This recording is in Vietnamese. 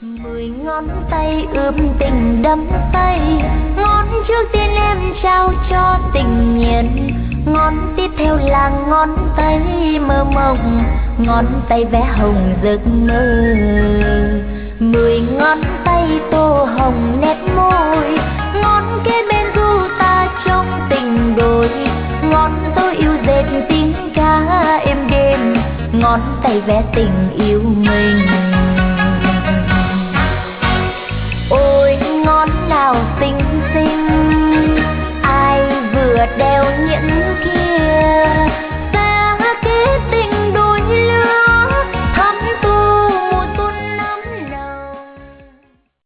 10 ngón tay ướm tình đắm say, ngón trước tiên em trao cho tình nhiên, ngón tiếp theo là ngón tay mơ mộng, ngón tay vẽ hồng giấc mơ. 10 ngón tay tô hồng nét môi, ngón kế bên ru ta trong tình đôi, ngón tôi yêu dệt tiếng ca êm đêm, ngón tay vẽ tình yêu mình. Ôi ngón nào xinh xinh, ai vừa đeo nhẫn